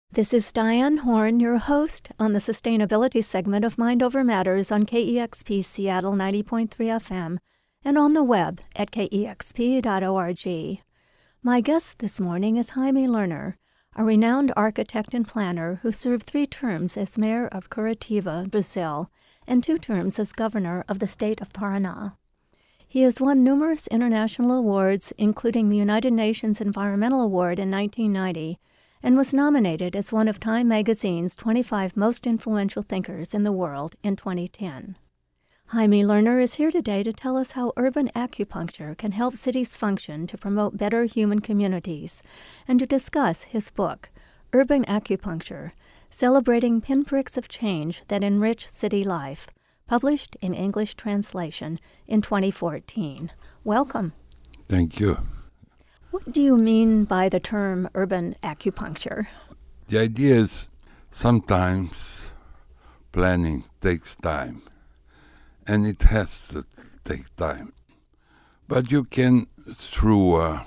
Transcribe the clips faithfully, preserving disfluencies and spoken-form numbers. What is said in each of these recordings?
This is Diane Horn, your host on the sustainability segment of Mind Over Matters on K E X P Seattle ninety point three F M and on the web at K E X P dot org. My guest this morning is Jaime Lerner, a renowned architect and planner who served three terms as mayor of Curitiba, Brazil, and two terms as governor of the state of Paraná. He has won numerous international awards, including the United Nations Environmental Award in nineteen ninety, and was nominated as one of Time magazine's twenty-five most influential thinkers in the world in twenty ten. Jaime Lerner is here today to tell us how urban acupuncture can help cities function to promote better human communities, and to discuss his book, Urban Acupuncture, Celebrating Pinpricks of Change That Enrich City Life, published in English translation in twenty fourteen. Welcome. Thank you. What do you mean by the term urban acupuncture? The idea is sometimes planning takes time, and it has to take time. But you can, through a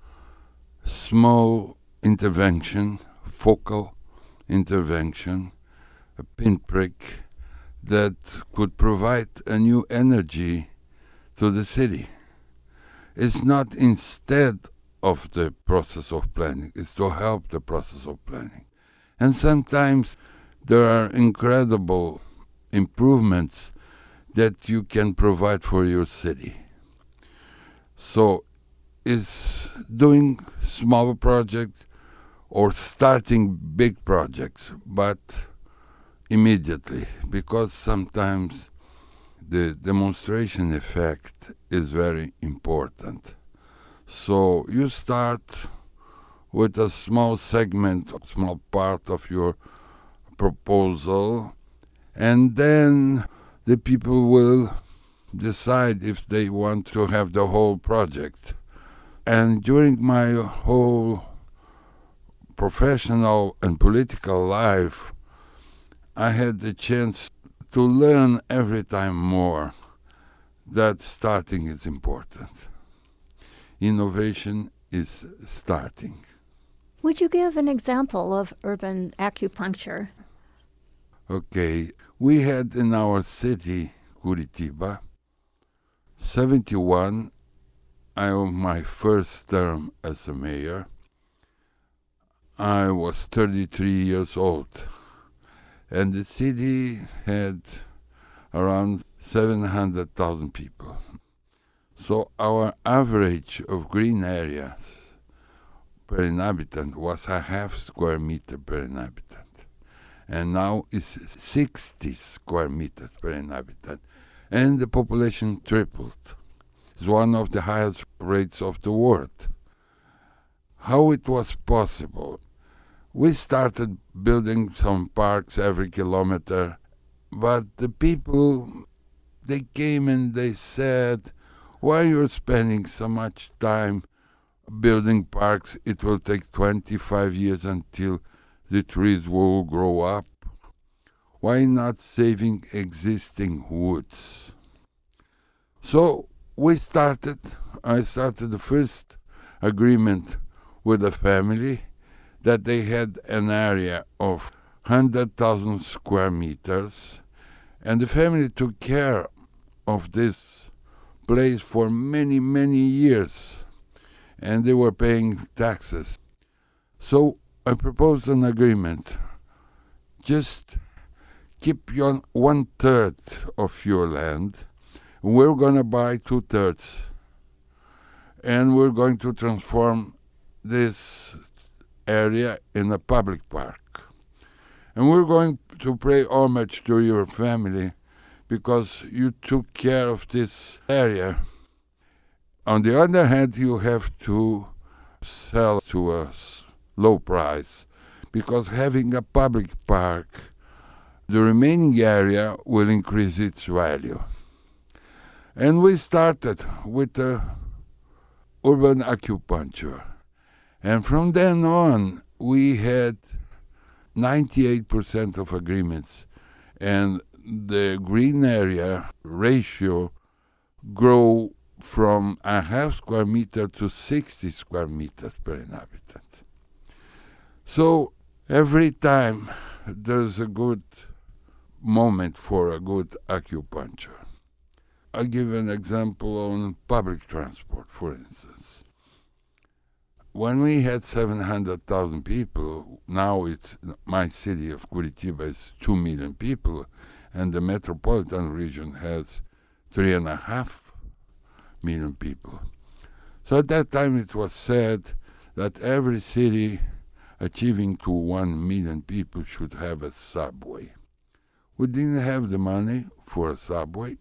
small intervention, focal intervention, a pinprick, that could provide a new energy to the city. It's not instead of the process of planning, it's to help the process of planning. And sometimes there are incredible improvements that you can provide for your city. So it's doing small projects or starting big projects, but immediately, because sometimes the demonstration effect is very important. So you start with a small segment, a small part of your proposal, and then the people will decide if they want to have the whole project. And during my whole professional and political life, I had the chance to learn every time more that starting is important. Innovation is starting. Would you give an example of urban acupuncture? Okay, we had in our city, Curitiba, seventy-one, I was my first term as a mayor. I was thirty-three years old, and the city had around seven hundred thousand people. So our average of green areas per inhabitant was a half square meter per inhabitant. And now it's sixty square meters per inhabitant. And the population tripled. It's one of the highest rates of the world. How it was possible? We started building some parks every kilometer, but the people, they came and they said, why you're spending so much time building parks? It will take twenty-five years until the trees will grow up. Why not saving existing woods? So we started, I started the first agreement with a family that they had an area of one hundred thousand square meters, and the family took care of this place for many, many years, and they were paying taxes. So I proposed an agreement. Just keep your one-third of your land. We're going to buy two-thirds, and we're going to transform this area in a public park. And we're going to pay homage to your family because you took care of this area. On the other hand, you have to sell to a low price, because having a public park, the remaining area will increase its value. And we started with the urban acupuncture. And from then on, we had ninety-eight percent of agreements, and the green area ratio grew from a half square meter to sixty square meters per inhabitant. So Every time there's a good moment for a good acupuncture. I'll give an example on public transport, for instance. When we had seven hundred thousand people, now it's my city of Curitiba is two million people, and the metropolitan region has three and a half million people. So at that time it was said that every city achieving to one million people should have a subway. We didn't have the money for a subway,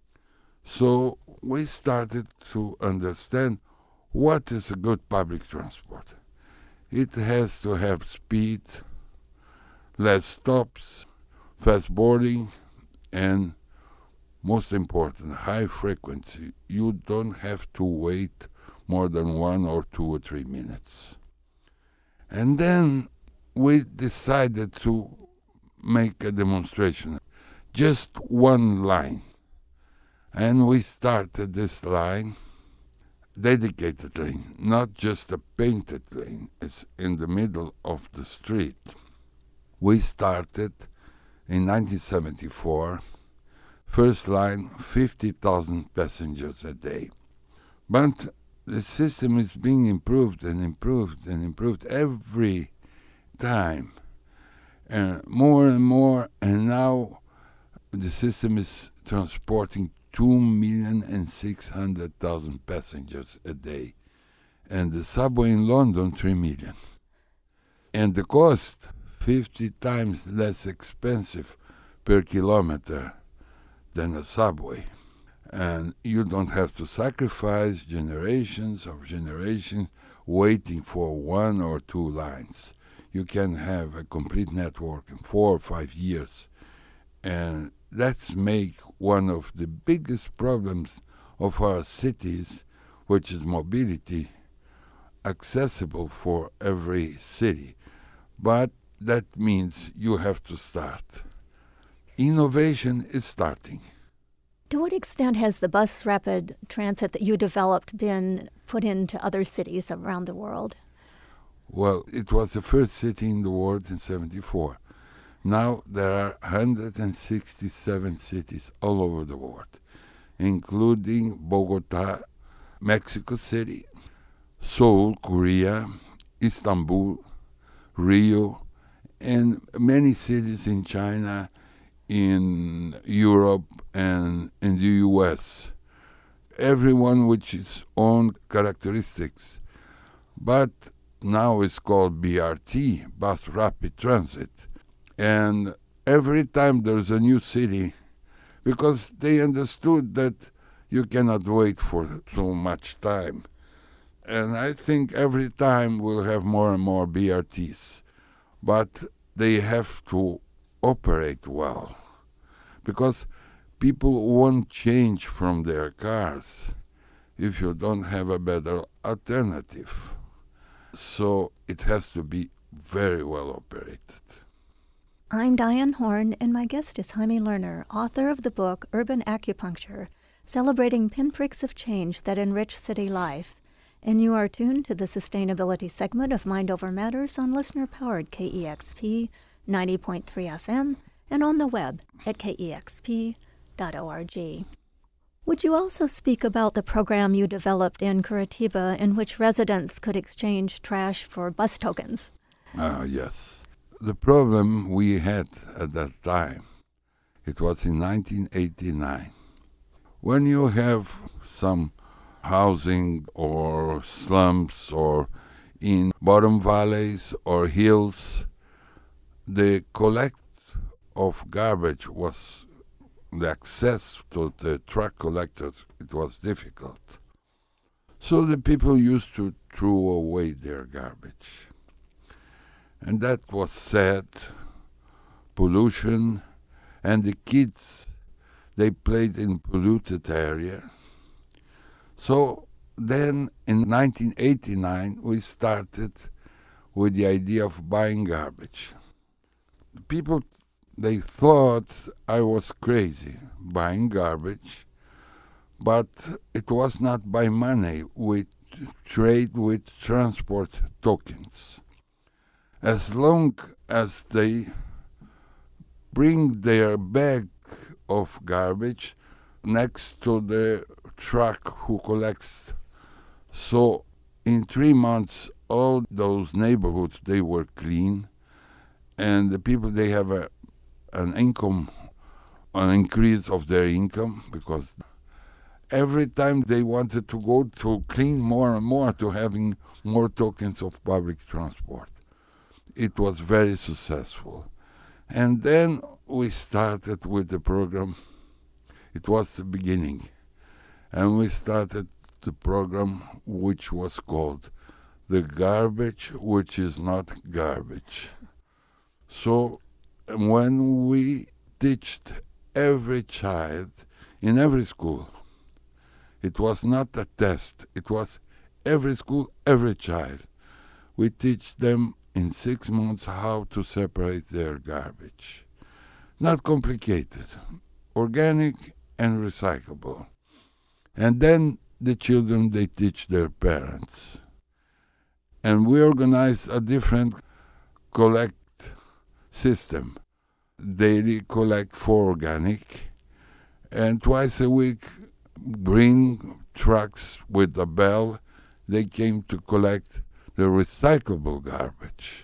so we started to understand what is a good public transport. It has to have speed, less stops, fast boarding, and most important, high frequency. You don't have to wait more than one or two or three minutes. And then we decided to make a demonstration, just one line. And we started this line, dedicated lane, not just a painted lane. It's in the middle of the street. We started in nineteen seventy-four, first line, fifty thousand passengers a day. But the system is being improved and improved and improved every time, and more and more, and now the system is transporting two million and six hundred thousand passengers a day, and the subway in London, three million. And the cost, fifty times less expensive per kilometer than a subway. And you don't have to sacrifice generations of generations waiting for one or two lines. You can have a complete network in four or five years. And that's make one of the biggest problems of our cities, which is mobility, accessible for every city. But that means you have to start. Innovation is starting. To what extent has the bus rapid transit that you developed been put into other cities around the world? Well, it was the first city in the world in seventy-four. Now there are one hundred sixty-seven cities all over the world, including Bogota, Mexico City, Seoul, Korea, Istanbul, Rio, and many cities in China, in Europe, and in the U S. Everyone with its own characteristics. But now it's called B R T, Bus Rapid Transit. And every time there's a new city, because they understood that you cannot wait for so much time. And I think every time we'll have more and more B R Ts. But they have to operate well, because people won't change from their cars if you don't have a better alternative. So it has to be very well operated. I'm Diane Horn, and my guest is Jaime Lerner, author of the book Urban Acupuncture, Celebrating Pinpricks of Change That Enrich City Life. And you are tuned to the sustainability segment of Mind Over Matters on listener-powered K E X P ninety point three F M and on the web at K E X P dot org. Would you also speak about the program you developed in Curitiba in which residents could exchange trash for bus tokens? Ah, yes. The problem we had at that time, it was in nineteen eighty-nine. When you have some housing or slums or in bottom valleys or hills, the collect of garbage was, the access to the truck collectors, it was difficult. So the people used to throw away their garbage. And that was sad, pollution, and the kids, they played in polluted area. So then in nineteen eighty-nine, we started with the idea of buying garbage. People, they thought I was crazy buying garbage, but it was not by money. We trade with transport tokens. as long as they bring their bag of garbage next to the truck who collects. So in three months, all those neighborhoods, they were clean, and the people, they have a, an income, an increase of their income, because every time they wanted to go to clean more and more, to having more tokens of public transport. It was very successful. And then we started with the program. It was the beginning. And we started the program which was called The Garbage Which Is Not Garbage. So when we taught every child in every school, it was not a test, it was every school, every child. We teach them in six months how to separate their garbage. Not complicated, organic and recyclable. And then the children, they teach their parents. And we organize a different collect system. Daily collect for organic, and twice a week green trucks with a bell, they came to collect the recyclable garbage.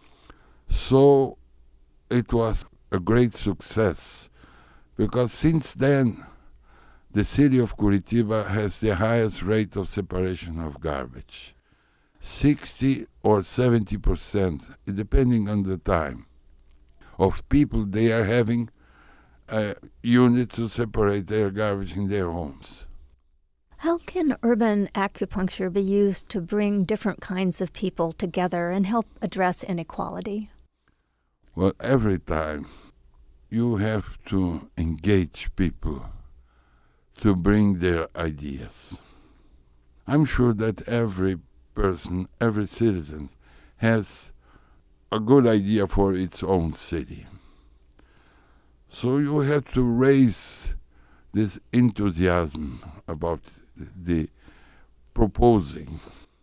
So it was a great success, because since then the city of Curitiba has the highest rate of separation of garbage. sixty or seventy percent, depending on the time, of people, they are having a unit to separate their garbage in their homes. How can urban acupuncture be used to bring different kinds of people together and help address inequality? Well, every time you have to engage people to bring their ideas. I'm sure that every person, every citizen has a good idea for its own city. So you have to raise this enthusiasm about the proposing.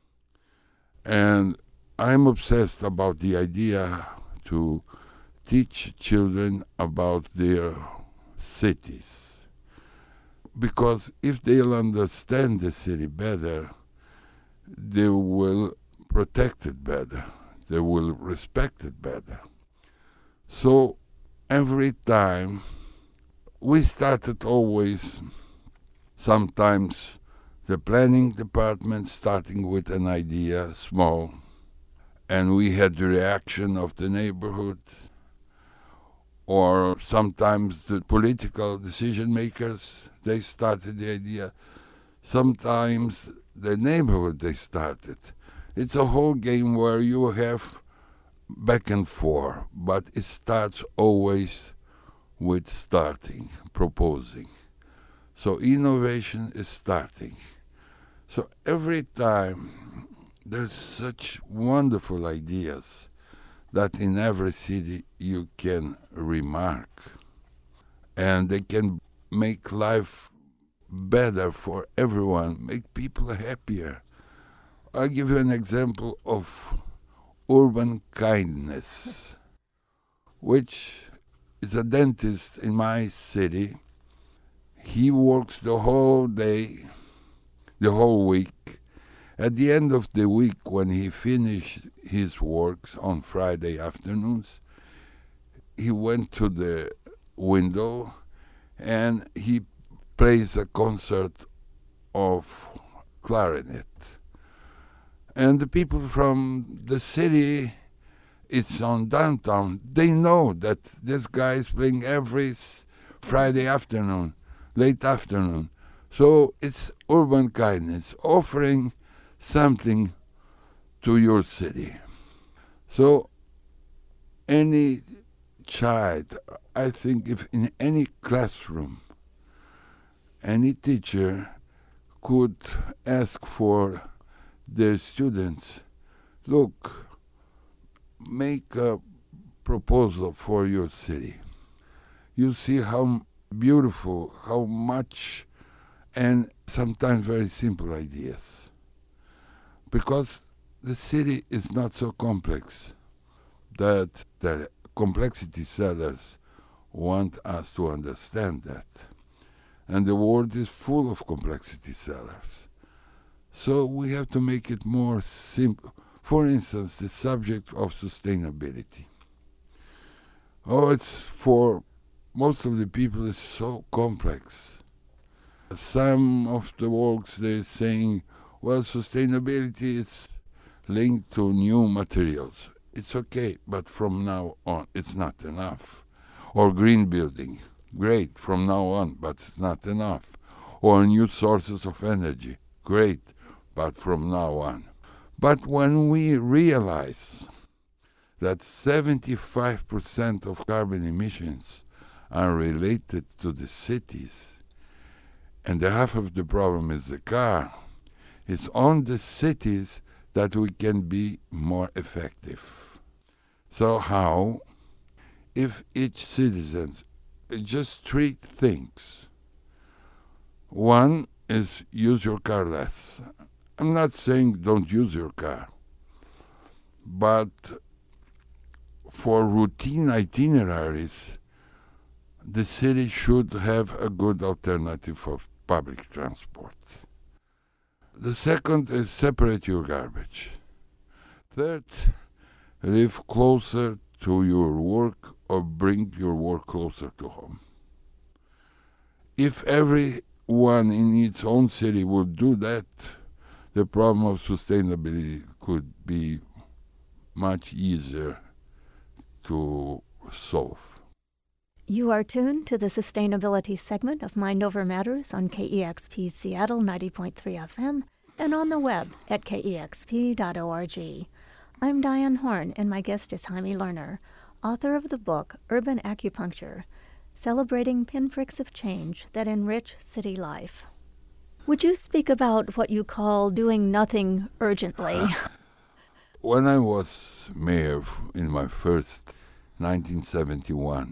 And I'm obsessed about the idea to teach children about their cities. Because if they'll understand the city better, they will protect it better. They will respect it better. So every time we started always, sometimes the planning department starting with an idea, small, and we had the reaction of the neighborhood, or sometimes the political decision makers, they started the idea. Sometimes the neighborhood, they started. It's a whole game where you have back and forth, but it starts always with starting, proposing. So innovation is starting. So every time there's such wonderful ideas that in every city you can remark, and they can make life better for everyone, make people happier. I'll give you an example of urban kindness, which is a dentist in my city. He works the whole day, the whole week. At the end of the week, when he finished his works on Friday afternoons, he went to the window and he plays a concert of clarinet. And the people from the city, it's on downtown, they know that this guy is playing every Friday afternoon, late afternoon. So it's urban kindness, offering something to your city. So any child, I think if in any classroom, any teacher could ask for their students, look, make a proposal for your city. You see how beautiful, how much, and sometimes very simple ideas. Because the city is not so complex. that the complexity sellers want us to understand that. And the world is full of complexity sellers. So we have to make it more simple. For instance, the subject of sustainability. Oh, it's for most of the people it's so complex. Some of the works they're saying, well, sustainability is linked to new materials. It's okay, but from now on it's not enough. Or green building, great, from now on, but it's not enough. Or new sources of energy, great, but from now on. But when we realize that seventy-five percent of carbon emissions are related to the cities, and half of the problem is the car, it's on the cities that we can be more effective. So how? If each citizen, just three things. One is use your car less. I'm not saying don't use your car, but for routine itineraries, the city should have a good alternative for public transport. The second is separate your garbage. Third, live closer to your work or bring your work closer to home. If everyone in its own city would do that, the problem of sustainability could be much easier to solve. You are tuned to the sustainability segment of Mind Over Matters on K E X P Seattle ninety point three F M and on the web at K E X P dot org. I'm Diane Horn, and my guest is Jaime Lerner, author of the book Urban Acupuncture, Celebrating Pinpricks of Change That Enrich City Life. Would you speak about what you call doing nothing urgently? When I was mayor in my first nineteen seventy-one,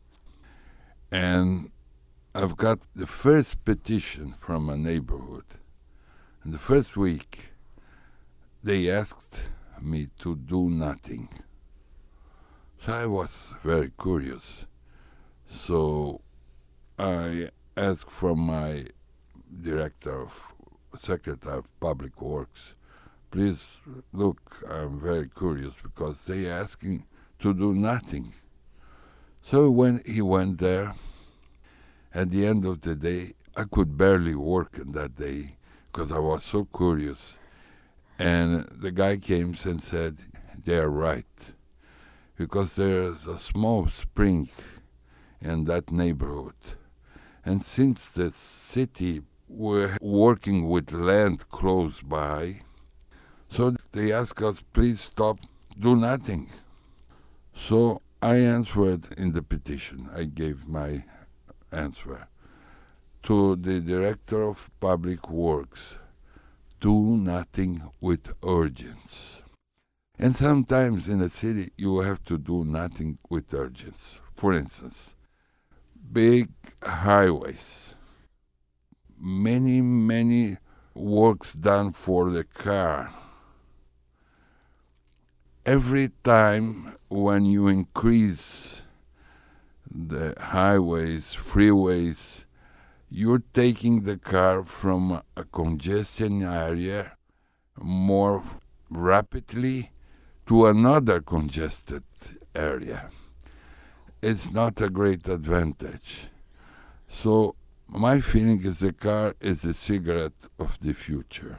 and I've got the first petition from a neighborhood, in the first week, they asked me to do nothing. So I was very curious. So I asked from my director of, secretary of public works, please look, I'm very curious because they asking to do nothing. So when he went there, at the end of the day, I could barely work in that day because I was so curious. And the guy came and said, they are right, because there's a small spring in that neighborhood. And since the city were working with land close by, so they asked us, please stop, do nothing. So I answered in the petition, I gave my answer to the Director of Public Works, do nothing with urgency. And sometimes in a city you have to do nothing with urgency. For instance, big highways, many, many works done for the car. Every time when you increase the highways, freeways, you're taking the car from a congestion area more rapidly to another congested area. It's not a great advantage. So my feeling is the car is the cigarette of the future.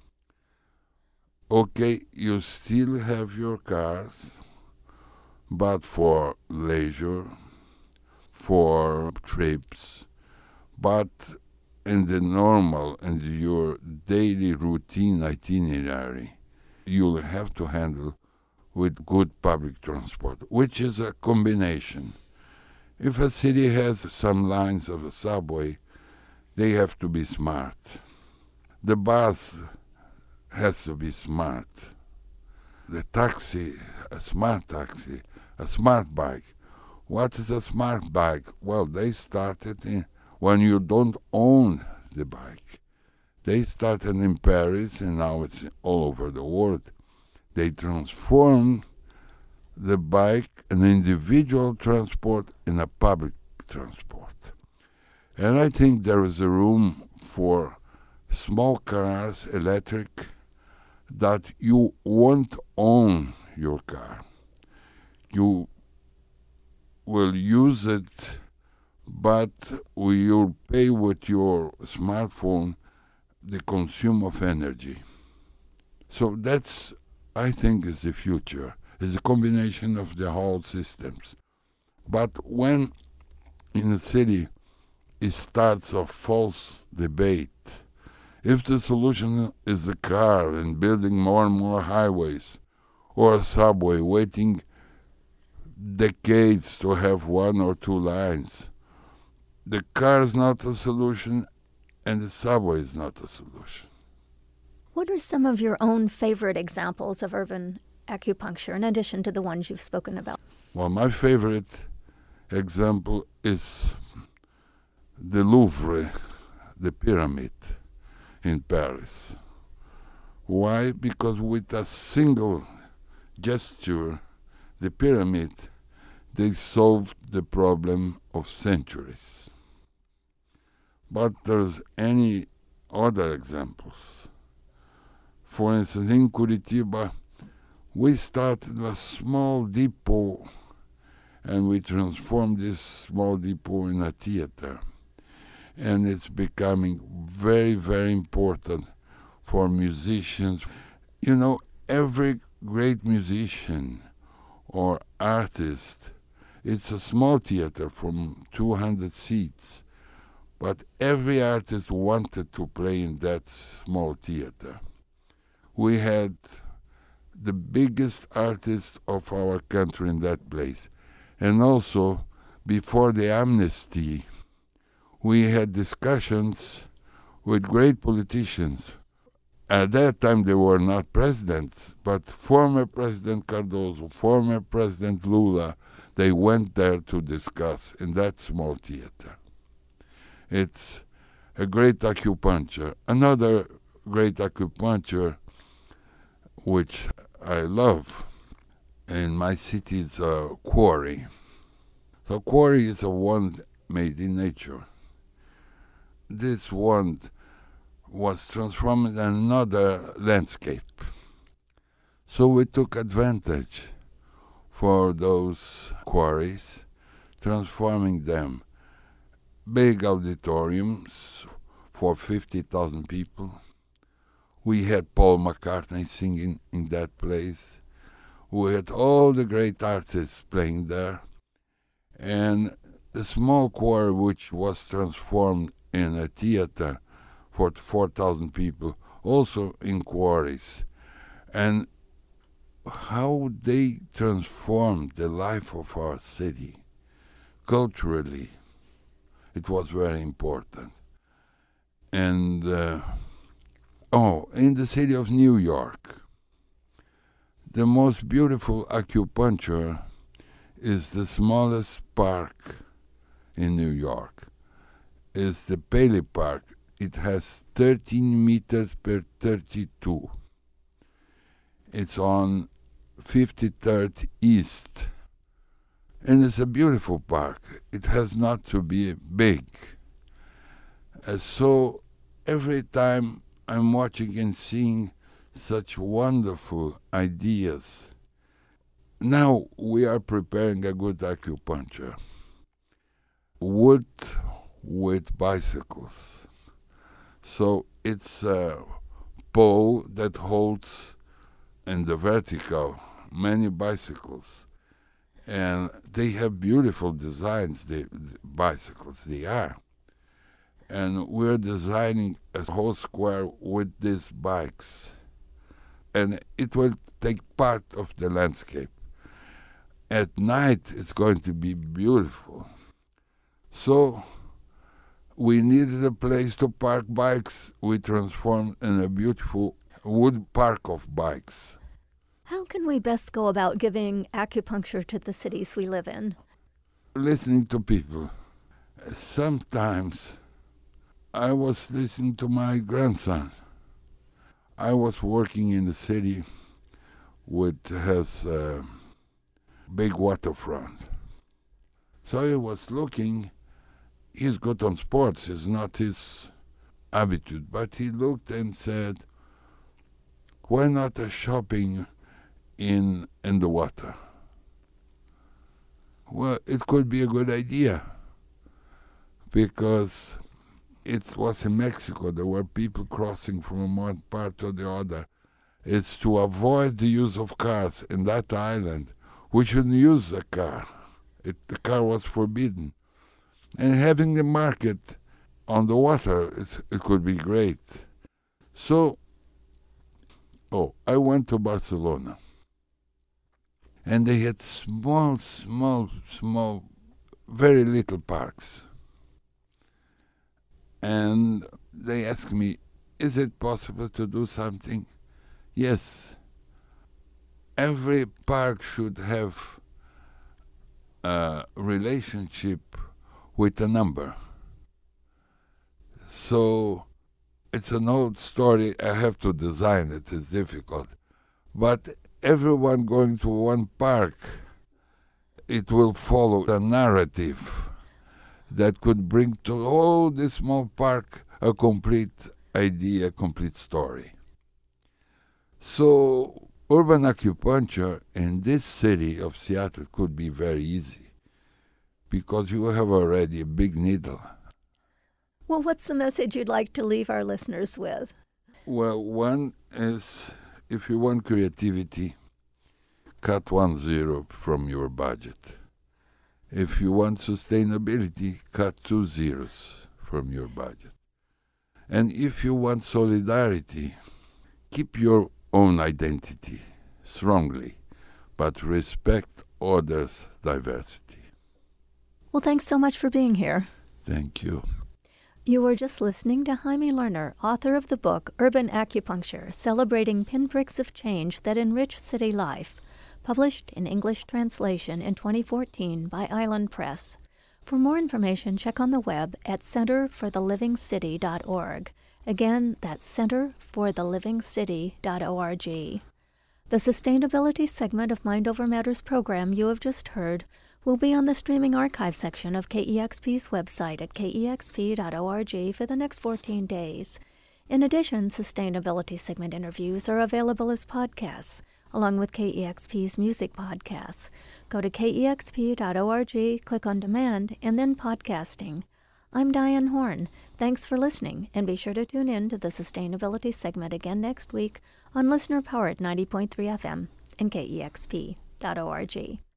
Okay, you still have your cars, but for leisure, for trips, but in the normal and your daily routine itinerary, you'll have to handle with good public transport, which is a combination. If a city has some lines of a subway, they have to be smart. The bus has to be smart. The taxi, a smart taxi, a smart bike. What is a smart bike? Well, they started in when you don't own the bike. They started in Paris and now it's all over the world. They transform the bike, an individual transport, and a public transport. And I think there is a room for small cars, electric, that you won't own your car. You will use it, but you'll pay with your smartphone the consume of energy. So that's, I think, is the future. It's a combination of the whole systems. But when in a city it starts a false debate, if the solution is the car and building more and more highways, or a subway waiting decades to have one or two lines, the car is not a solution and the subway is not a solution. What are some of your own favorite examples of urban acupuncture, in addition to the ones you've spoken about? Well, my favorite example is the Louvre, the pyramid in Paris. Why? Because with a single gesture, the pyramid, they solved the problem of centuries. But there's any other examples. For instance, in Curitiba, we started a small depot and we transformed this small depot in a theater. And it's becoming very, very important for musicians. You know, every great musician or artist, it's a small theater from two hundred seats, but every artist wanted to play in that small theater. We had the biggest artist of our country in that place. And also, before the amnesty, we had discussions with great politicians. At that time, they were not presidents, but former President Cardoso, former President Lula, they went there to discuss in that small theater. It's a great acupuncture. Another great acupuncture, which I love, in my city is a quarry. So quarry is a wand made in nature. This wand was transformed in another landscape. So we took advantage for those quarries, transforming them. Big auditoriums for fifty thousand people. We had Paul McCartney singing in that place. We had all the great artists playing there. And the small quarry, which was transformed in a theater for four thousand people, also in quarries. And how they transformed the life of our city culturally, it was very important. And uh, oh, in the city of New York, the most beautiful acupuncture is the smallest park in New York. It's the Paley Park. It has thirteen meters per thirty-two. It's on fifty-third East. And it's a beautiful park. It has not to be big. Uh, so every time I'm watching and seeing such wonderful ideas, now we are preparing a good acupuncture. Wood with bicycles. So it's a pole that holds in the vertical many bicycles. And they have beautiful designs, the, the bicycles, they are. And we're designing a whole square with these bikes. And it will take part of the landscape. At night, it's going to be beautiful. So we needed a place to park bikes. We transformed in a beautiful wood park of bikes. How can we best go about giving acupuncture to the cities we live in? Listening to people. Sometimes I was listening to my grandson. I was working in the city with his uh, big waterfront. So he was looking. He's good on sports. It's not his habitude. But he looked and said, why not a shopping in, in the water? Well, it could be a good idea, because it was in Mexico. There were people crossing from one part to the other. It's to avoid the use of cars in that island. We shouldn't use the car. It, the car was forbidden. And having the market on the water, it's, it could be great. So, oh, I went to Barcelona. And they had small, small, small, very little parks. And they asked me, is it possible to do something? Yes. Every park should have a relationship with a number. So it's an old story. I have to design it. It's difficult. But everyone going to one park, it will follow a narrative that could bring to all this small park a complete idea, a complete story. So urban acupuncture in this city of Seattle could be very easy, because you have already a big needle. Well, what's the message you'd like to leave our listeners with? Well, one is, if you want creativity, cut one zero from your budget. If you want sustainability, cut two zeros from your budget. And if you want solidarity, keep your own identity strongly, but respect others' diversity. Well, thanks so much for being here. Thank you. You were just listening to Jaime Lerner, author of the book Urban Acupuncture, Celebrating Pinpricks of Change That Enrich City Life, published in English translation in twenty fourteen by Island Press. For more information, check on the web at center for the living city dot org. Again, that's center for the living city dot org. The sustainability segment of Mind Over Matters program you have just heard will be on the streaming archive section of K E X P's website at K E X P dot org for the next fourteen days. In addition, sustainability segment interviews are available as podcasts, along with K E X P's music podcasts. Go to K E X P dot org, click on Demand, and then Podcasting. I'm Diane Horn. Thanks for listening, and be sure to tune in to the sustainability segment again next week on listener-powered ninety point three F M and K E X P dot org.